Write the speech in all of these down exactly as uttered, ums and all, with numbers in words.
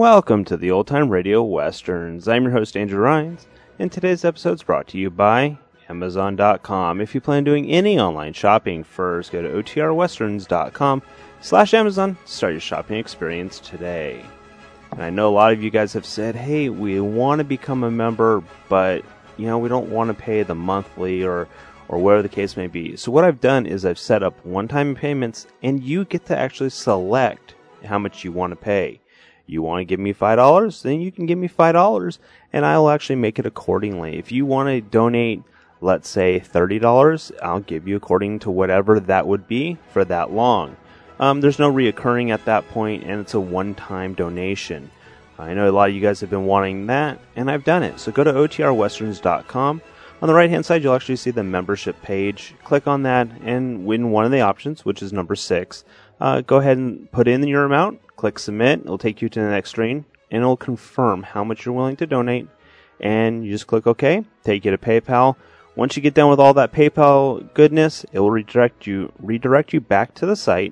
Welcome to the Old Time Radio Westerns. I'm your host, Andrew Rhynes, and today's episode is brought to you by Amazon dot com. If you plan on doing any online shopping, first go to O T R westerns dot com slash Amazon to start your shopping experience today. And I know a lot of you guys have said, hey, we want to become a member, but you know, we don't want to pay the monthly or or whatever the case may be. So what I've done is I've set up one-time payments, and you get to actually select how much you want to pay. You want to give me five dollars, then you can give me five dollars, and I'll actually make it accordingly. If you want to donate, let's say thirty dollars, I'll give you according to whatever that would be for that long. Um, there's no reoccurring at that point, and it's a one-time donation. I know a lot of you guys have been wanting that, and I've done it. So go to O T R westerns dot com. On the right-hand side, you'll actually see the membership page. Click on that and win one of the options, which is number six. Uh, go ahead and put in your amount. Click submit. It'll take you to the next screen, and it'll confirm how much you're willing to donate. And you just click OK. Take you to PayPal. Once you get done with all that PayPal goodness, it will redirect you redirect you back to the site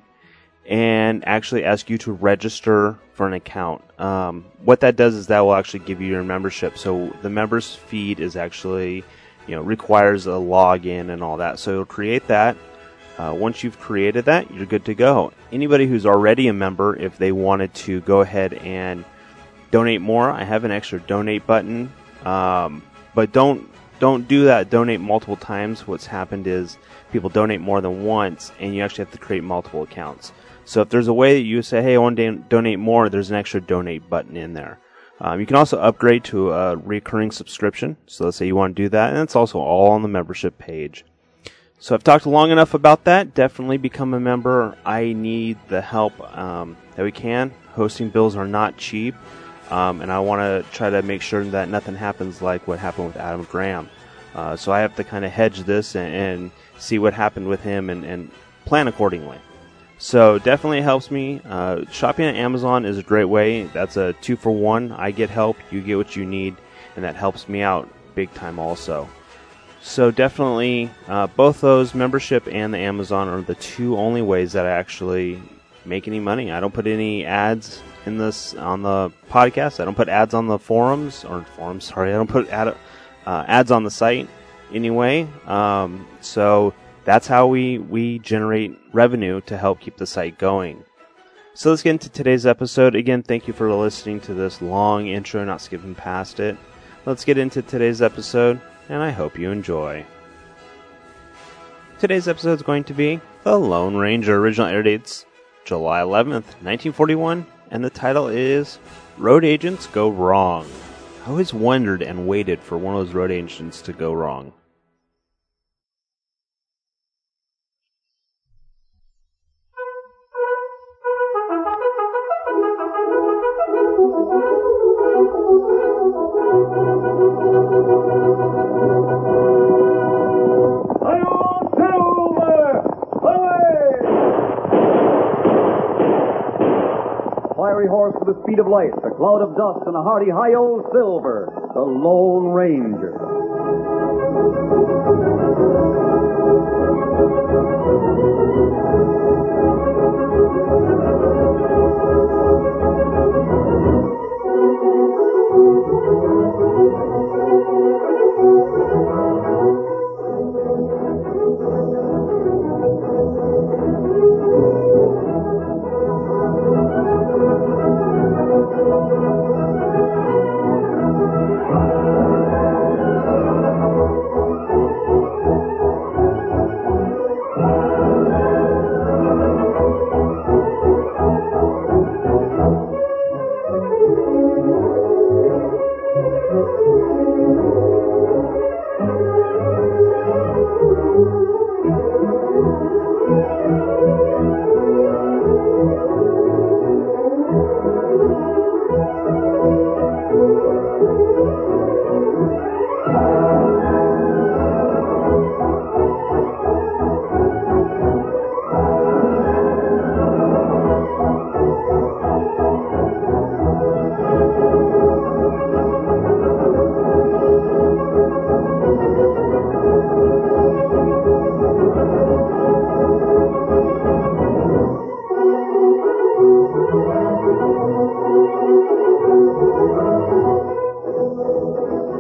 and actually ask you to register for an account. Um, what that does is that will actually give you your membership. So the members feed is actually, you know, requires a login and all that. So it'll create that. Uh, once you've created that, you're good to go. Anybody who's already a member, if they wanted to go ahead and donate more, I have an extra donate button. Um, but don't don't do that. Donate multiple times. What's happened is people donate more than once, and you actually have to create multiple accounts. So if there's a way that you say, hey, I want to donate more, there's an extra donate button in there. Um, you can also upgrade to a recurring subscription. So let's say you want to do that, and it's also all on the membership page. So I've talked long enough about that. Definitely become a member. I need the help um, that we can. Hosting bills are not cheap, um, and I want to try to make sure that nothing happens like what happened with Adam Graham. Uh, so I have to kind of hedge this and, and see what happened with him and, and plan accordingly. So definitely helps me. Uh, shopping at Amazon is a great way. That's a two for one. I get help, you get what you need, and that helps me out big time also. So definitely, uh, both those, membership and the Amazon, are the two only ways that I actually make any money. I don't put any ads in this on the podcast. I don't put ads on the forums or forums. Sorry, I don't put ad, uh, ads on the site anyway. Um, so that's how we we generate revenue to help keep the site going. So let's get into today's episode. Again, thank you for listening to this long intro, not skipping past it. Let's get into today's episode, and I hope you enjoy. Today's episode is going to be The Lone Ranger. Original air dates July eleventh, nineteen forty-one, and the title is Road Agents Go Wrong. I always wondered and waited for one of those road agents to go wrong. Fiery horse with the speed of light, a cloud of dust, and a hearty hi-yo silver, the Lone Ranger.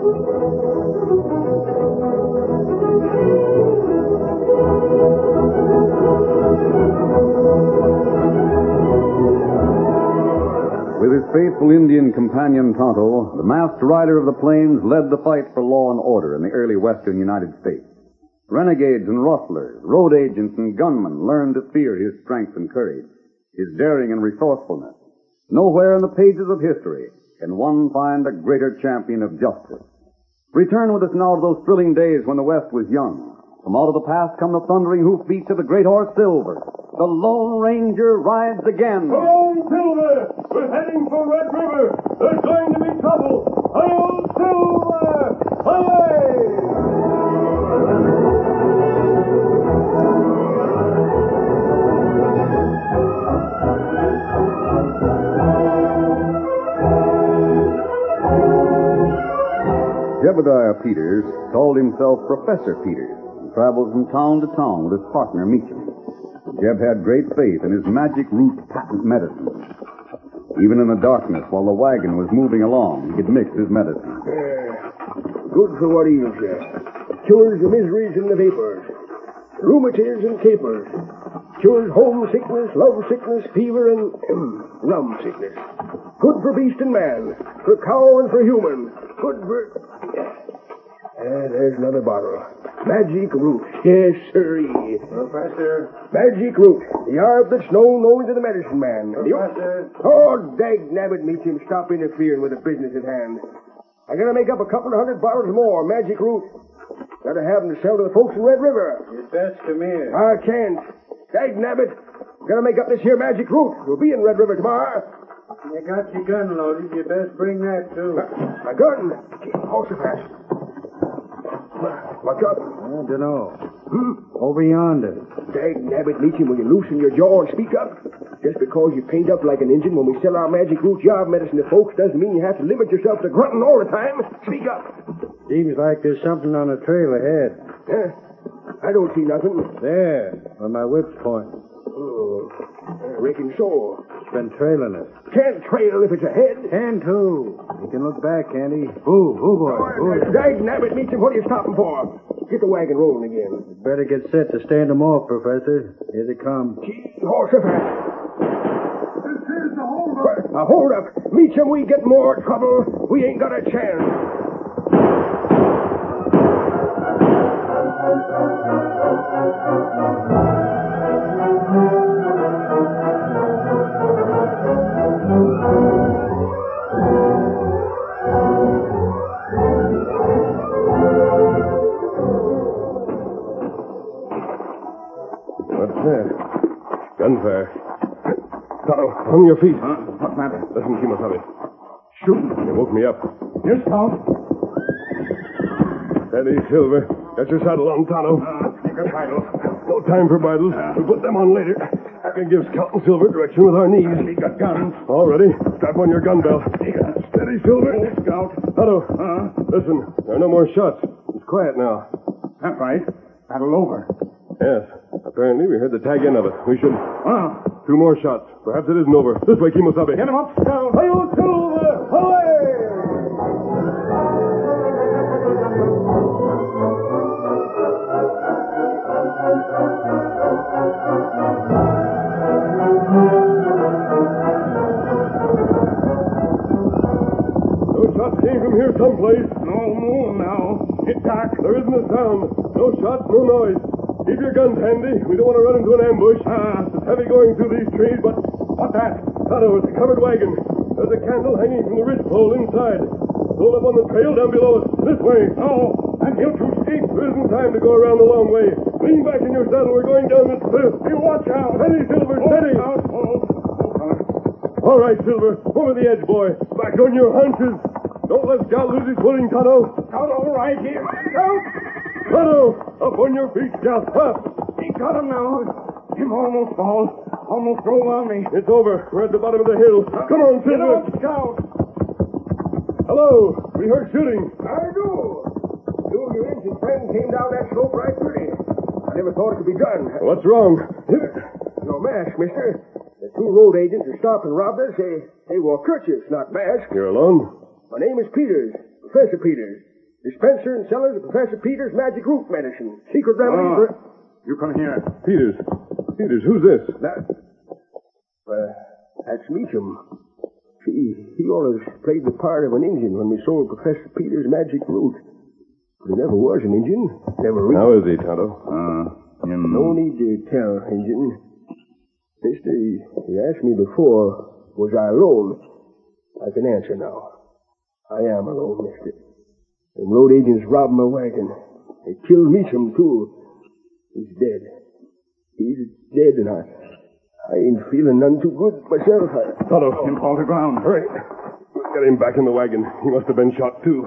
With his faithful Indian companion Tonto, the masked rider of the plains led the fight for law and order in the early western United States. Renegades and rustlers, road agents and gunmen learned to fear his strength and courage, his daring and resourcefulness. Nowhere in the pages of history can one find a greater champion of justice. Return with us now to those thrilling days when the West was young. From out of the past come the thundering hoofbeats of the great horse Silver. The Lone Ranger rides again. Come on, Silver! We're heading for Red River. There's going to be trouble. Hi-yo, Silver! Jebediah Peters called himself Professor Peters and traveled from town to town with his partner Meacham. Jeb had great faith in his magic root patent medicine. Even in the darkness, while the wagon was moving along, he could mix his medicine. Uh, good for what ails you. Cures the miseries and the vapors. Rheumatiz and capers. Cures homesickness, love sickness, fever, and rum sickness. Good for beast and man. For cow and for human. Good for... Uh, there's another bottle. Magic root. Yes, sirree. Professor. Magic root. The herb that's known only to the medicine man. Professor. Oh, dag nabbit, Meacham. Stop interfering with the business at hand. I gotta make up a couple of hundred bottles more. Magic root. Gotta have them to sell to the folks in Red River. You'd best come here. I can't. Dag nabbit. Gotta make up this here magic root. We'll be in Red River tomorrow. You got your gun loaded. You'd best bring that, too. My gun? Hold so fast. What's up? I don't know. Hmm? Over yonder. Dag nabbit, Meacham, will you loosen your jaw and speak up? Just because you paint up like an Injun when we sell our magic root job medicine to folks doesn't mean you have to limit yourself to grunting all the time. Speak up. Seems like there's something on the trail ahead. Huh? I don't see nothing. There, where my whip's pointing. Oh, I reckon so. It's been trailing us. Can't trail if it's ahead. Can too. You can look back, can't he? Ooh, ooh, boy. Ooh. Dag nabbit, Meacham, what are you stopping for? Get the wagon rolling again. Better get set to stand them off, Professor. Here they come. Gee, horse up. This is the hold up. Now, hold up. Meacham, we get more trouble. We ain't got a chance. What's that? Gunfire. Tonto, on your feet. Huh? What's matter? Listen, Kimosabe. Shooting. You woke me up. Yes, Count. Steady, Silver. Got your saddle on, Tonto. Uh, take a bridle. No time for bridles. Uh. We'll put them on later. I can give Scout and Silver direction with our knees. We got guns. All ready. Strap on your gun belt. Steady, Silver. Oh, Scout. Tonto. Huh? Listen, there are no more shots. It's quiet now. That's right. Battle over. Yes. Apparently, we heard the tag end of it. We should... Huh? Two more shots. Perhaps it isn't over. This way, Kimosabe. Get him up, Scout. Hi-yo, Silver! Away! Those shots came from here someplace. No moon now. Get dark. There isn't a sound. No shots, no noise. Keep your guns handy. We don't want to run into an ambush. Ah. It's heavy going through these trees, but... What's that? Tonto, it's a covered wagon. There's a candle hanging from the ridgepole inside. Hold up on the trail down below us. This way. No. I'm here too steep. There isn't time to go around the long way. Lean back in your saddle. We're going down this cliff. You watch out. Steady, Silver, Oh, steady. Scout. Oh, oh, All right, Silver. Over the edge, boy. Back on your haunches. Don't let Scout lose his footing, Tonto. Scout, all right here. Scout. Tonto, up on your feet, Scout. Up. He got him now. Him almost fall. Almost drove on me. It's over. We're at the bottom of the hill. Come on, Get Silver. up, Scout. Hello. We heard shooting. I do. You and your Indian friend came down that slope right pretty. I never thought it could be done. What's wrong? Your mask, mister. The two road agents who stopped and robbed us, they, they wore kerchiefs, not masks. You're alone? My name is Peters, Professor Peters. Dispenser and seller of Professor Peters' magic root medicine. Secret remedy Oh, for... you come here. Peters. Peters, who's this? That... Uh, that's Meacham. See, he always played the part of an Indian when we sold Professor Peters' magic root. But he never was an Indian. Never really. How is he, Tonto? Uh, him... No need to tell, Injun. Mister, he, he asked me before, was I alone? I can answer now. I am alone, mister. Them road agents robbed my wagon. They killed Meacham, too. He's dead. He's dead, and I... I ain't feeling none too good myself. I... Tonto, Him fall to ground. hurry. Get him back in the wagon. He must have been shot, too.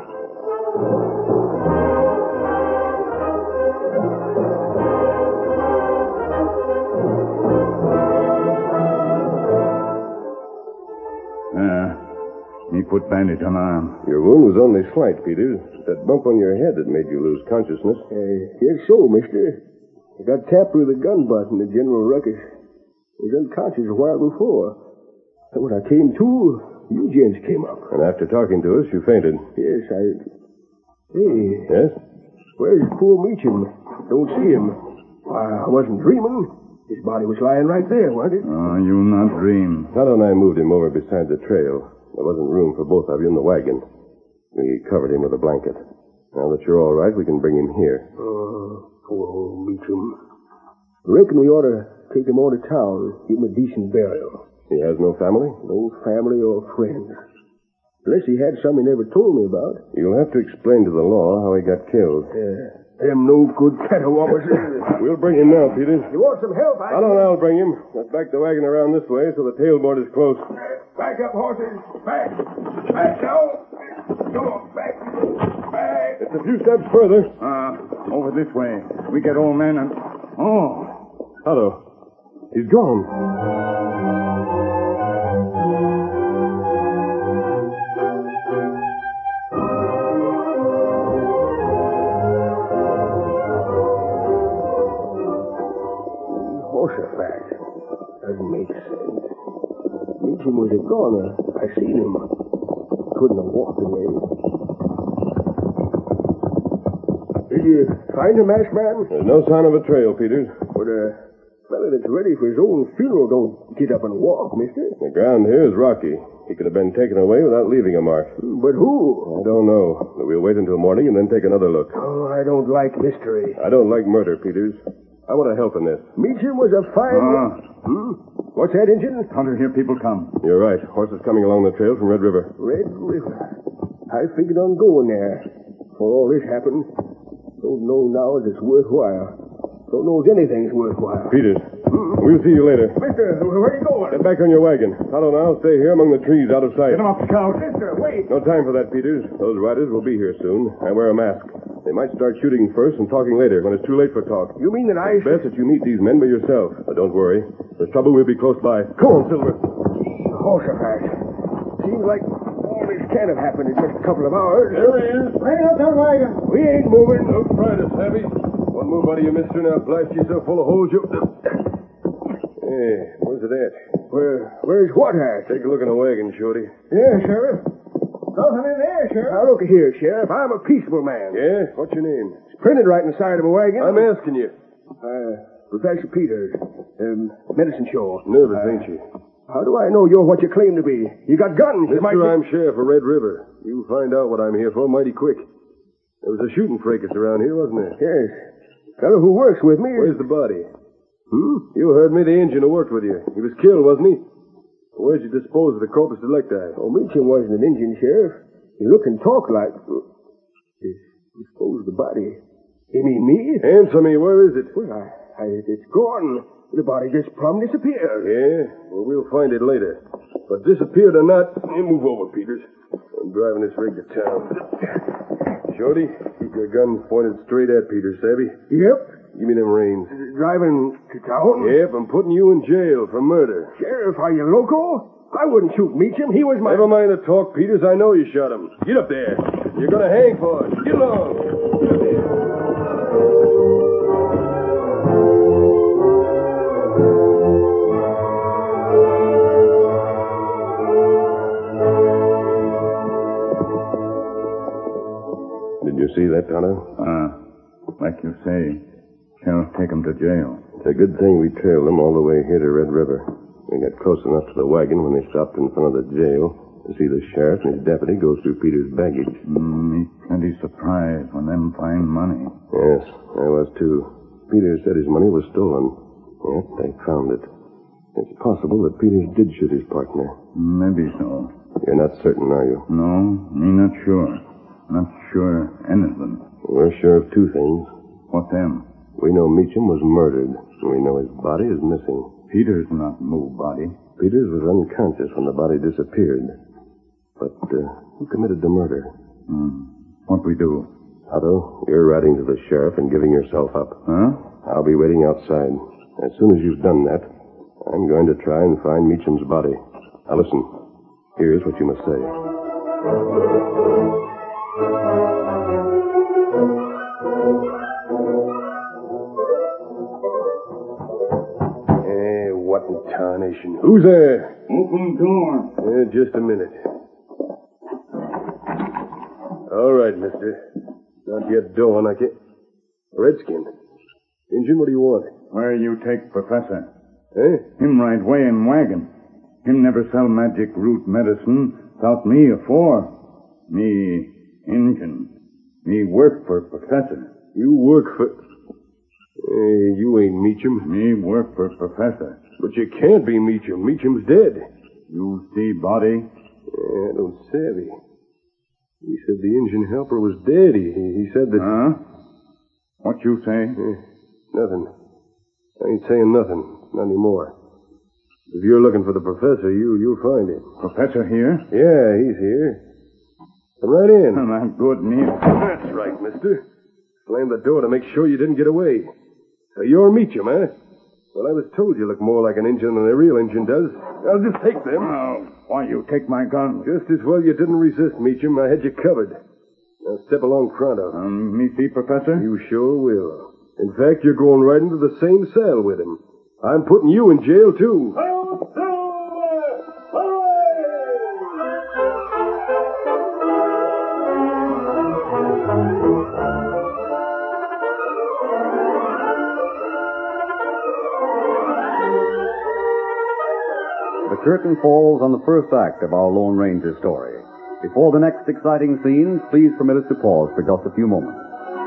Uh, me put bandage on arm. Your wound was only slight, Peters. That bump on your head that made you lose consciousness. Uh, yes, so, mister. I got tapped with a gun butt in the general ruckus. I was unconscious a while before. And when I came to, you gents came up. And after talking to us, you fainted. Yes, I... Hey, Yes? where's poor Meacham? Don't see him. Why, I wasn't dreaming. His body was lying right there, wasn't it? Oh, you not dream. Tonto and I moved him over beside the trail. There wasn't room for both of you in the wagon. We covered him with a blanket. Now that you're all right, we can bring him here. Oh, poor old Meacham. Reckon we ought to take him on to town, give him a decent burial. He has no family? No family or friends. Unless he had some he never told me about. You'll have to explain to the law how he got killed. Uh, them no good catawampus. We'll bring him now, Peters. You want some help? I I don't know, I'll bring him. Let's back the wagon around this way so the tailboard is close. Back up, horses. Back. Back now. Come on, back. Back. It's a few steps further. Uh, over this way. We get old man and... Oh, Tonto. He's gone. Horsefact. Doesn't make sense. Meacham was a goner. I seen him. Couldn't have walked away. Did you find him, masked man? There's no sign of a trail, Peters. But a fella that's ready for his own funeral don't get up and walk, mister. The ground here is rocky. He could have been taken away without leaving a mark. But who? I don't know. But we'll wait until morning and then take another look. Oh, I don't like mystery. I don't like murder, Peters. I want to help in this. Meacham was a fine... Ah. Hmm? What's that, Injun? Hunter, here people come. You're right. Horses coming along the trail from Red River. Red River. I figured on going there. Before all this happened. Don't know now if it's worthwhile. Don't know if anything's worthwhile. Peters, we'll see you later. Mister, where are you going? Get back on your wagon. Tonto and I'll stay here among the trees out of sight. Get him up, Scout. Mister, wait. No time for that, Peters. Those riders will be here soon. I wear a mask. They might start shooting first and talking later when it's too late for talk. You mean that I... It's best that you meet these men by yourself. But don't worry. If there's trouble, we'll be close by. Come on, Silver. Horsefact. Seems like all this can't have happened in just a couple of hours. There he is. Bring up that wagon. We ain't moving. Don't try to, Savvy. One move out of you, mister, now blast you so full of holes you... Hey, where's it at? Where, where's what at? Take a look in the wagon, Shorty. Yeah, Sheriff. Nothing in there, Sheriff. Now, look here, Sheriff. I'm a peaceable man. Yeah? What's your name? It's printed right in the side of a wagon. I'm asking you. Uh, Professor Peters. Um, medicine show. Nervous, ain't you? How do I know you're what you claim to be? You got guns. You Mister, might be- I'm sheriff of Red River. You'll find out what I'm here for mighty quick. There was a shooting fracas around here, wasn't there? Yes. Fellow who works with me. Where's the body? Hmm? You heard me, the Indian who worked with you. He was killed, wasn't he? Where'd you dispose of the corpus delicti? Oh, Meacham wasn't an Indian, Sheriff. He looked and talked like... Dispose of the body. You mean me? Answer me, where is it? Well, I, I, it's gone. The body just plumb disappeared. Yeah? Well, we'll find it later. But disappeared or not, you move over, Peters. I'm driving this rig to town. Shorty, keep your gun pointed straight at Peters, savvy? Yep. Give me them reins. Driving to town? Yep, I'm putting you in jail for murder. Sheriff, are you loco? I wouldn't shoot Meacham. He was my... Never mind the talk, Peters. I know you shot him. Get up there. You're going to hang for it. Get along. Get up there. Did you You see that, Tonto? Uh, like you say, Sheriff take him to jail. It's a good thing we trailed them all the way here to Red River. We got close enough to the wagon when they stopped in front of the jail to see the sheriff and his deputy go through Peter's baggage. Mm, me plenty surprised when them find money. Yes, I was too. Peter said his money was stolen. Yet they found it. It's possible that Peters did shoot his partner. Maybe so. You're not certain, are you? No, me not sure. Not sure anything. We're sure of two things. What them? We know Meacham was murdered, and we know his body is missing. Peters not moved body. Peters was unconscious when the body disappeared. But uh, who committed the murder? Hmm. What we do? Otto, you're writing to the sheriff and giving yourself up. Huh? I'll be waiting outside. As soon as you've done that, I'm going to try and find Meacham's body. Now listen. Here's what you must say. Hey, what in tarnation? Who's there? Open door. Yeah, just a minute. All right, mister. Not yet dawn, I can't... Redskin. Injun, what do you want? Where you take Professor? Eh? Him right way in wagon. Him never sell magic root medicine without me afore. Me Injun. Me work for Professor. You work for... Hey, you ain't Meacham. Me work for Professor. But you can't be Meacham. Meacham's dead. You see body? Yeah, I don't savvy. He said the Injun helper was dead. He, he said that... Huh? What you say? Eh, nothing. I ain't saying nothing. Not anymore. If you're looking for the professor, you, you'll find him. Professor here? Yeah, he's here. Come right in. I'm good, me. That's right, mister. Slammed the door to make sure you didn't get away. So you're Meacham, eh? Well, I was told you look more like an Injun than a real Injun does. I'll just take them. Oh, why you take my gun? Just as well you didn't resist, Meacham. I had you covered. Now step along pronto. Um, me see, Professor? You sure will. In fact, you're going right into the same cell with him. I'm putting you in jail, too. The curtain falls on the first act of our Lone Ranger story. Before the next exciting scenes, please permit us to pause for just a few moments.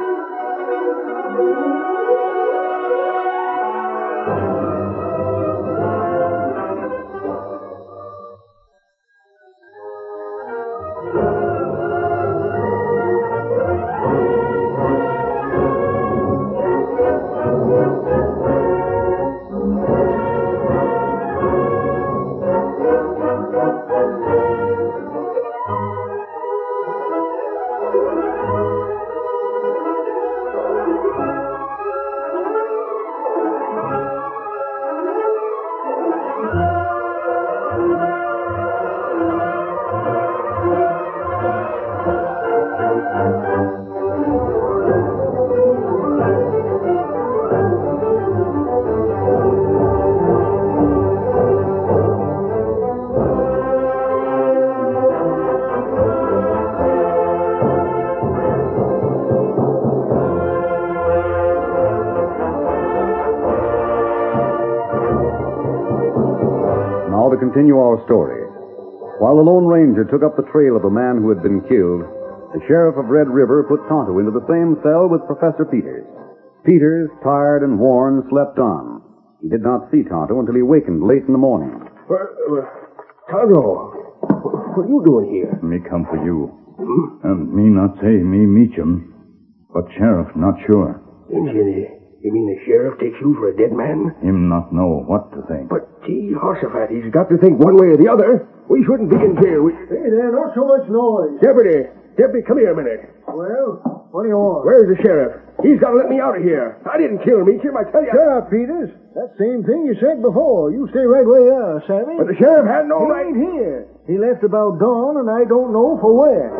Now to continue our story. While the Lone Ranger took up the trail of the man who had been killed, the sheriff of Red River put Tonto into the same cell with Professor Peters. Peters, tired and worn, slept on. He did not see Tonto until he wakened late in the morning. Uh, uh, Tonto, what are you doing here? Me come for you. And me not say me Meacham, but sheriff not sure. Injun, you mean the sheriff takes you for a dead man? Him not know what to think. But, gee, Horsefat, he's got to think one way or the other. We shouldn't be in jail. We... Hey there, not so much noise. Deputy, Deputy, come here a minute. Well, what do you want? Where's the sheriff? He's got to let me out of here. I didn't kill Meacham, I tell you. Shut up, Peters. That same thing you said before. You stay right where you are, Sammy. But the sheriff had no he right... ain't here. He left about dawn, and I don't know for where.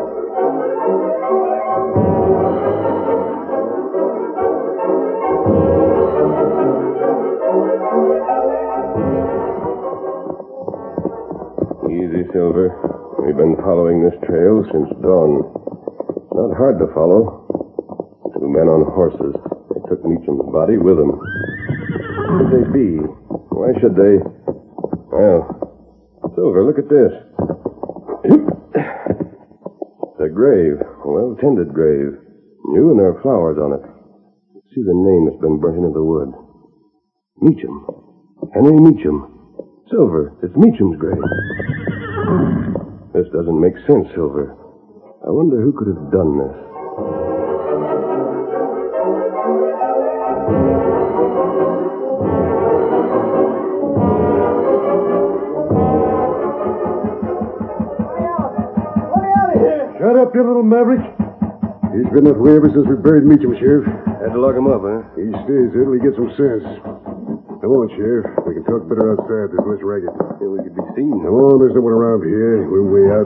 Easy, Silver. We've been following this trail since dawn. Not hard to follow. Two men on horses. They took Meacham's body with them. Who would they be? Why should they... Well, Silver, look at this. It's a grave. A well-tended grave. New, and there are flowers on it. See the name that's been burnt into the wood. Meacham. Henry Meacham. Silver, it's Meacham's grave. This doesn't make sense, Silver. I wonder who could have done this. Shut up, you little maverick. He's been that way ever since we buried Meacham, Sheriff. Had to lock him up, huh? He stays there till he gets some sense. Come on, Sheriff. We can talk better outside. There's less ragged. Yeah, we could be seen. Come on, there's no one around here. We're way out.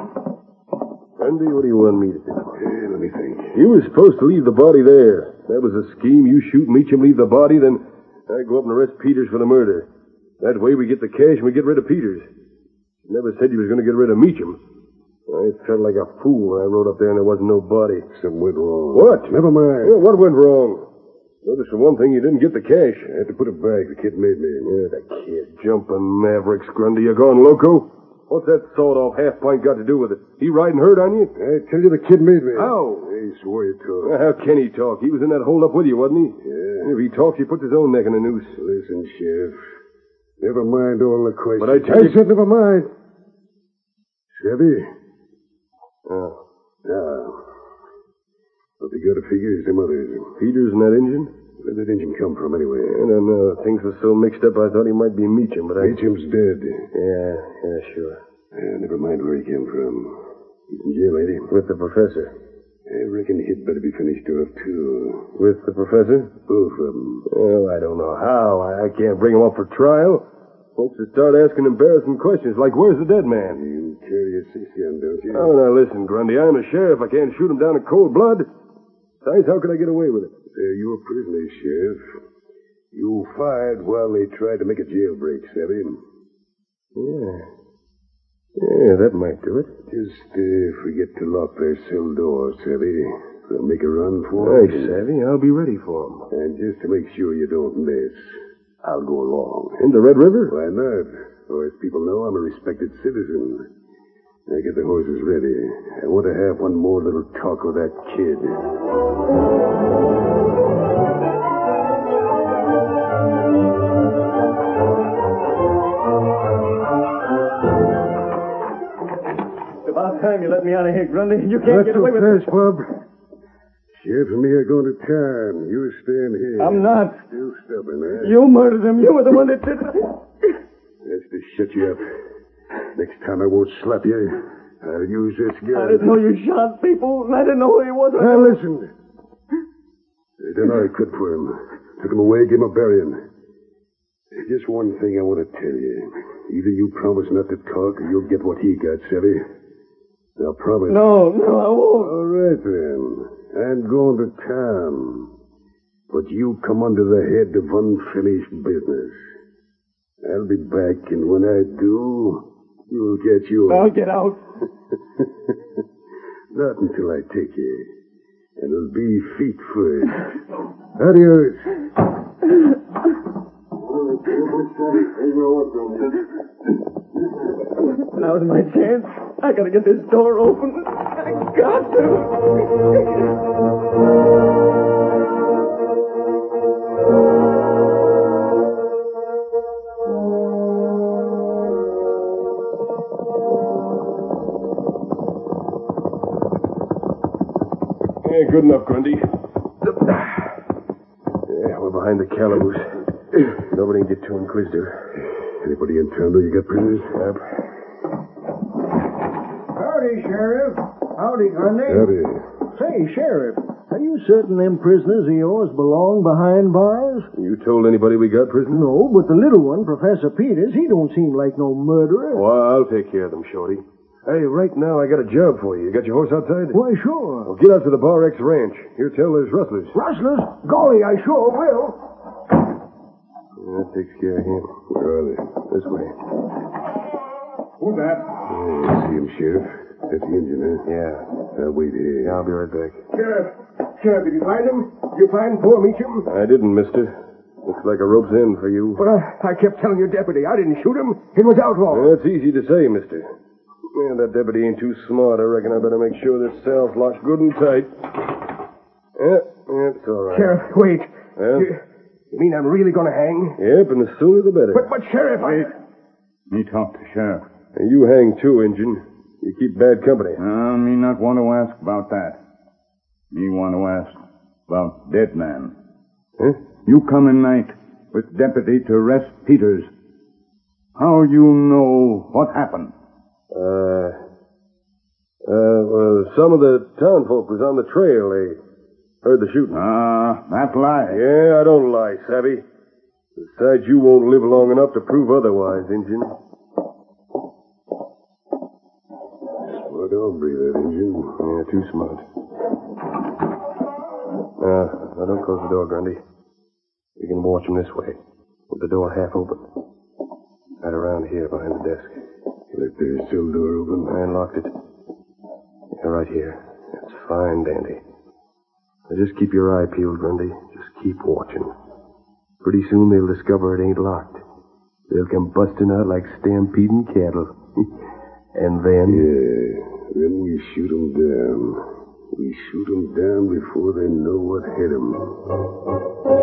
Andy, what do you want me to do? Hey, let me think. You were supposed to leave the body there. That was a scheme. You shoot Meacham, leave the body, then I go up and arrest Peters for the murder. That way we get the cash and we get rid of Peters. You never said you was going to get rid of Meacham. I felt like a fool when I rode up there and there wasn't no body. Something went wrong. What? Never mind. Yeah, what went wrong? Notice for one thing, you didn't get the cash. I had to put it back. The kid made me. Yeah, the kid. Jumping mavericks, Grundy. You going loco? What's that sawed-off half-pint got to do with it? He riding herd on you? I tell you, the kid made me. How? He swore he told. Well, how can he talk? He was in that hold-up with you, wasn't he? Yeah. If he talks, he puts his own neck in a noose. Listen, Sheriff. Never mind all the questions. But I tell I you... said never mind. Chevy? Oh. Now, what they got to figure is them others. Peters and that engine? Where did that engine come from, anyway? I don't know. Things were so mixed up, I thought he might be Meacham, but I... Meacham's dead. Yeah, yeah, sure. Yeah, never mind where he came from. He's in jail, ain't he? With the professor. I reckon he'd better be finished off, too. With the professor? Both of them. Well, I don't know how. I, I can't bring him up for trial. Folks would start asking embarrassing questions like, where's the dead man? You carry your six gun, don't you? Oh, now listen, Grundy. I'm a sheriff. I can't shoot him down in cold blood. Besides, how could I get away with it? They're your prisoners, Sheriff. You fired while they tried to make a jailbreak, savvy? Yeah. Yeah, that might do it. Just uh, forget to lock their cell doors, savvy. They'll make a run for Right, it. Savvy. I'll be ready for him. And just to make sure you don't miss, I'll go along. Into Red River? Why not? Or as people know, I'm a respected citizen. Now get the horses ready. I want to have one more little talk with that kid. It's about time you let me out of here, Grundy. You can't Not get so away with fast, Bob. Sheriff and me are going to town. You staying here. I'm not. Still stubborn, eh? You murdered him. You were the one that did it. That's to shut you up. Next time I won't slap you. I'll use this gun. I didn't know you shot people, and I didn't know who he was. Now listen. I done all I could for him. Took him away, gave him a burying. There's just one thing I want to tell you. Either you promise not to talk, or you'll get what he got, Savvy. Now promise. No, no, I won't. All right, then. I'm going to town. But you come under the head of unfinished business. I'll be back, and when I do, you'll get yours. I'll get out. Not until I take you. And it'll be feet first. Adios. Now's my chance. I gotta get this door open. I got Yeah, good enough, Grundy. Yeah, we're behind the calaboose. Nobody can get too inquisitive. Anybody in town know you got prisoners? Yep. Howdy, Sheriff. Howdy, Grundy. Howdy. Say, Sheriff, are you certain them prisoners of yours belong behind bars? You told anybody we got prisoners? No, but the little one, Professor Peters, he don't seem like no murderer. Well, I'll take care of them, Shorty. Hey, right now I got a job for you. You got your horse outside? Why, sure. Well, get out to the Bar X Ranch. Here, tell there's rustlers. Rustlers? Golly, I sure will. That takes care of him. Where are they? This way. Who's that? Yeah, see him, Sheriff. That's the engine, huh? Yeah. I'll wait here. Yeah, I'll be right back. Sheriff, Sheriff, did you find him? Did you find poor Meacham? I didn't, mister. Looks like a rope's end for you. But I, I kept telling your deputy I didn't shoot him. It was outlaw. Well, it's easy to say, mister. Yeah, that deputy ain't too smart. I reckon I better make sure this cell's locked good and tight. Yeah, yeah, it's all right. Sheriff, wait. Well? You, you mean I'm really going to hang? Yep, and the sooner the better. But, but Sheriff, I... Me talk to Sheriff. And you hang too, Injun. You keep bad company. Uh, me not want to ask about that. Me want to ask about dead man. Huh? You come in night with deputy to arrest Peters. How you know what happened? Uh, uh, well, some of the townfolk was on the trail. They heard the shooting. Ah, uh, that lie. Yeah, I don't lie, Savvy. Besides, you won't live long enough to prove otherwise, Injun. Smart hombre, that Injun. Yeah, too smart. Uh, now don't close the door, Grundy. You can watch him this way, with the door half open. Right around here, behind the desk. Left their cell door open. I unlocked it. Yeah, right here. It's fine, Dandy. Now just keep your eye peeled, Grundy. Just keep watching. Pretty soon they'll discover it ain't locked. They'll come busting out like stampeding cattle. And then... Yeah, then we shoot 'em down. We shoot 'em down before they know what hit 'em.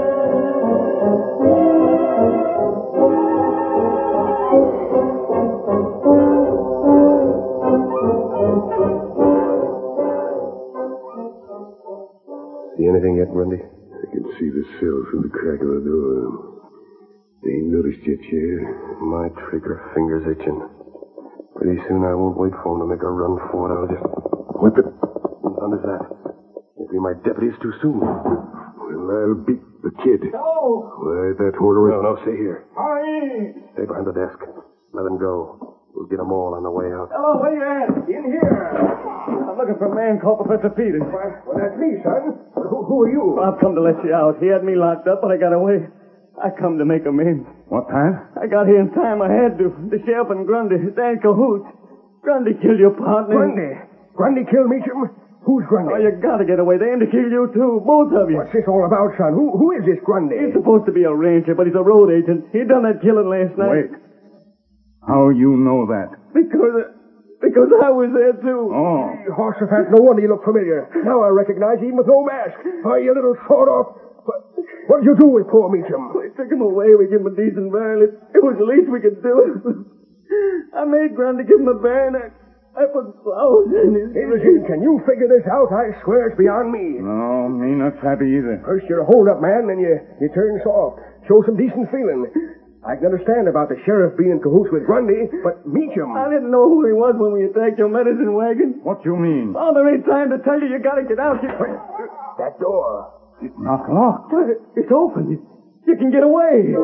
See anything yet, Grundy? I can see the cell through the crack of the door. They ain't noticed yet, Sheriff. My trigger finger's itching. Pretty soon I won't wait for 'em to make a run for it. I'll just whip it. What thunder's that? It'll be my deputies too soon. Well, I'll beat the kid. Hello! Why, that order... No, no, stay here. Hi! Stay behind the desk. Let them go. We'll get 'em all on the way out. Hello, where you at? In here. I'm looking for a man called Professor Peters. Why, well, that's me, son. Who, who are you? I've come to let you out. He had me locked up, but I got away. I come to make amends. What that? I got here in time. I had to. The sheriff and Grundy, they're in cahoots. Grundy killed your partner. Grundy. Grundy killed Meacham? Who's Grundy? Oh, you gotta get away. They aim to kill you, too. Both of you. What's this all about, son? Who, who is this Grundy? He's supposed to be a ranger, but he's a road agent. He done that killing last night. Wait. How you know that? Because... Because I was there, too. Oh. Horsefat, no wonder you look familiar. Now I recognize you even with no mask. Why, you little sawed-off... What, what did you do with poor Meacham? We took him away. We gave him a decent burial. It, it was the least we could do. I made Grundy give him a burial, and I, I put flowers in his... Injun, can you figure this out? I swear it's beyond me. No, me not happy either. First you're a hold-up man, then you, you turn soft. Show some decent feeling. I can understand about the sheriff being in cahoots with Grundy, but Meacham... I didn't know who he was when we attacked your medicine wagon. What you mean? Oh, there ain't time to tell you. You gotta get out. You... That door. It's not locked. But it's open. You, you can get away.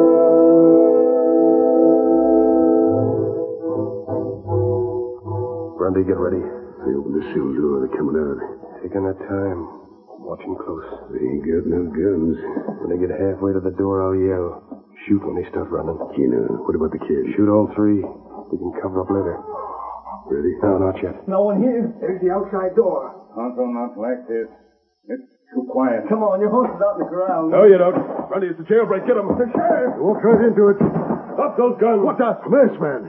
Grundy, get ready. They opened the cell door. They're coming out. Taking their time. Watching close. They ain't got no guns. When they get halfway to the door, I'll yell. Shoot when they start running. Keno, what about the kid? Shoot all three. We can cover up later. Ready? No, not yet. No one here. There's the outside door. Tonto not like this. It's too quiet. Come on, your horse is out in the corral. No, you don't. Grundy, it's a jailbreak. Get him. The sheriff! Walk right into it. Up those guns. What the? Masked man.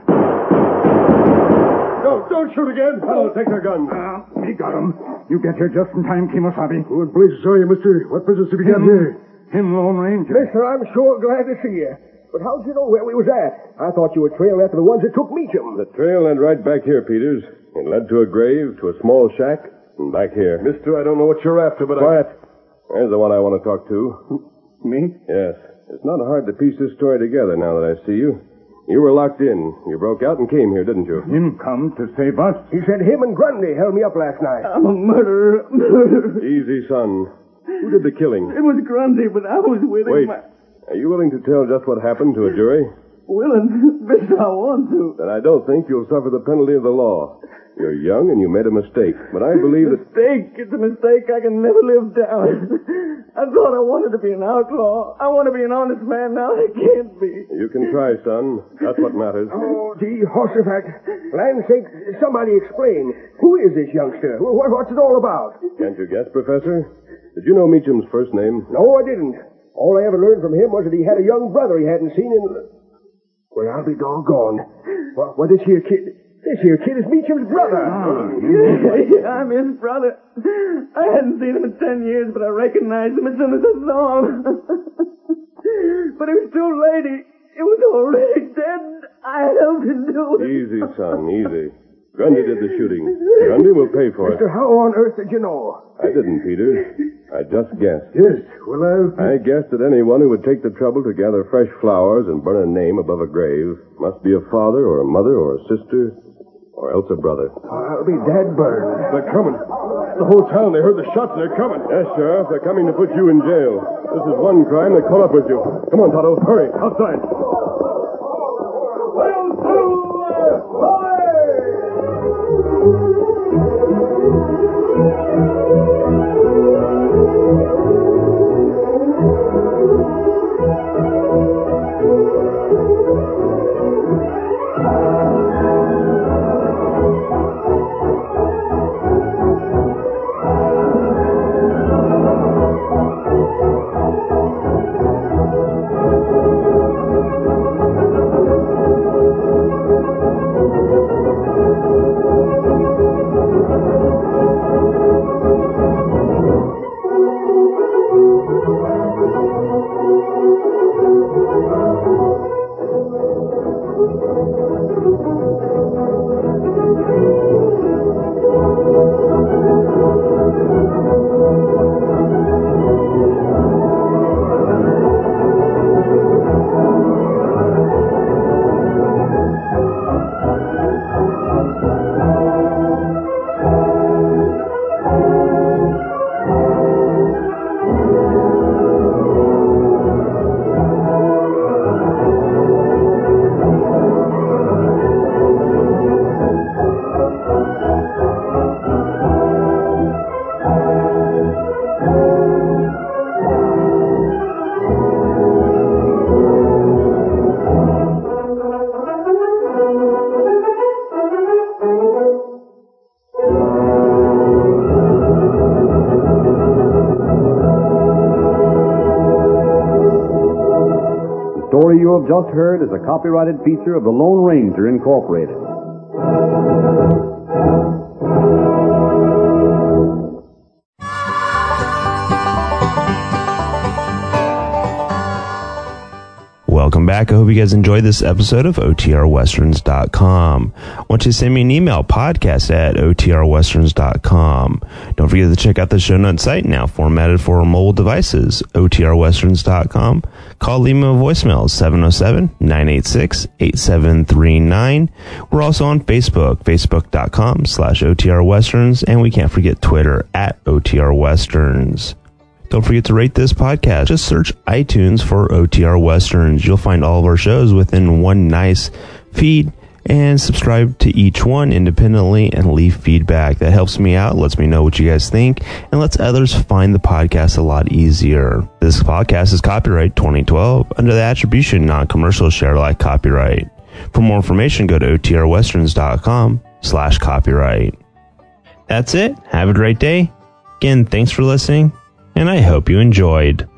No, don't shoot again. I'll take their guns. Ah, we got him. You get here just in time, Kimosabe. Who in blazes are you, mister? What business have you got here? Him Lone Ranger. Mister, I'm sure glad to see you. But how'd you know where we was at? I thought you were trailing after the ones that took Meacham. The trail led right back here, Peters. It led to a grave, to a small shack, and back here. Mister, I don't know what you're after, but Quiet. I... There's the one I want to talk to. Me? Yes. It's not hard to piece this story together now that I see you. You were locked in. You broke out and came here, didn't you? Him come to save us. He said him and Grundy held me up last night. I'm a murderer. Murderer. Easy, son. Who did the killing? It was Grundy, but I was with Wait. him. I... Are you willing to tell just what happened to a jury? Willing? Best I want to. Then I don't think you'll suffer the penalty of the law. You're young and you made a mistake, but I believe that... Mistake? It's a mistake I can never live down. I thought I wanted to be an outlaw. I want to be an honest man. Now I can't be. You can try, son. That's what matters. Oh, gee, Horsefat. Land's sake, somebody explain. Who is this youngster? What, what's it all about? Can't you guess, Professor? Did you know Meacham's first name? No, I didn't. All I ever learned from him was that he had a young brother he hadn't seen in... Well, I'll be doggone. Well, well this here kid... This here kid is Meacham's brother. Oh. Yeah, I'm his brother. I hadn't seen him in ten years, but I recognized him as soon as I saw him. But it was too late. He, he was already dead. I helped him do it. Easy, son, easy. Grundy did the shooting. Grundy will pay for it. Mister, how on earth did you know? I didn't, Peter. I just guessed. Yes, well, I'll... I guessed that anyone who would take the trouble to gather fresh flowers and burn a name above a grave must be a father or a mother or a sister or else a brother. I'll be dead burned. They're coming. The whole town, they heard the shots. They're coming. Yes, Sheriff. They're coming to put you in jail. This is one crime they caught up with you. Come on, Tonto. Hurry. Outside. The story you have just heard is a copyrighted feature of the Lone Ranger, Incorporated. Welcome back. I hope you guys enjoyed this episode of O T R westerns dot com. I want you to send me an email, podcast at O T R westerns dot com. Don't forget to check out the show notes site, now formatted for mobile devices, O T R westerns dot com. Call, leave me a voicemail, seven oh seven, nine eight six, eight seven three nine. We're also on Facebook, facebook dot com slash O T R westerns, and we can't forget Twitter at O T R westerns. Don't forget to rate this podcast. Just search iTunes for O T R Westerns. You'll find all of our shows within one nice feed, and subscribe to each one independently and leave feedback. That helps me out, lets me know what you guys think, and lets others find the podcast a lot easier. This podcast is copyright twenty twelve under the attribution non-commercial share alike copyright. For more information, go to O T R westerns dot com slash copyright. That's it. Have a great day. Again, thanks for listening, and I hope you enjoyed.